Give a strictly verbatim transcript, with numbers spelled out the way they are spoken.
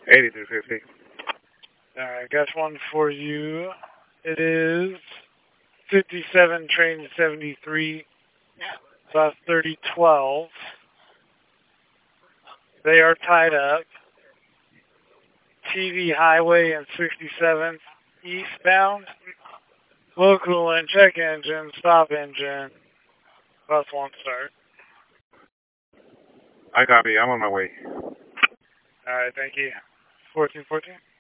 eighty-three fifty. Alright, got one for you. It is fifty-seven train seventy-three, bus thirty twelve. They are tied up. T V Highway and sixty-seventh eastbound. Local and check engine, stop engine. Bus one start. I copy. I'm on my way. Alright, thank you. fourteen fourteen.